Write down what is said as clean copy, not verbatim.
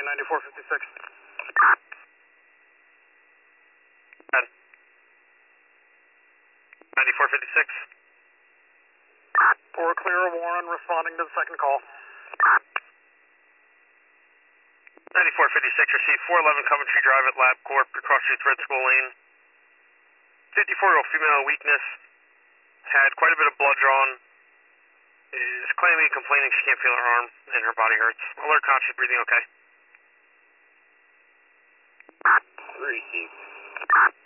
9456. 9456. 4 clear, Warren responding to the second call. 9456, receive 411 Coventry Drive at LabCorp, across street Red School Lane. 54-year-old female, weakness, had quite a bit of blood drawn, is claiming and complaining she can't feel her arm and her body hurts. Alert, conscious, breathing okay. Receive.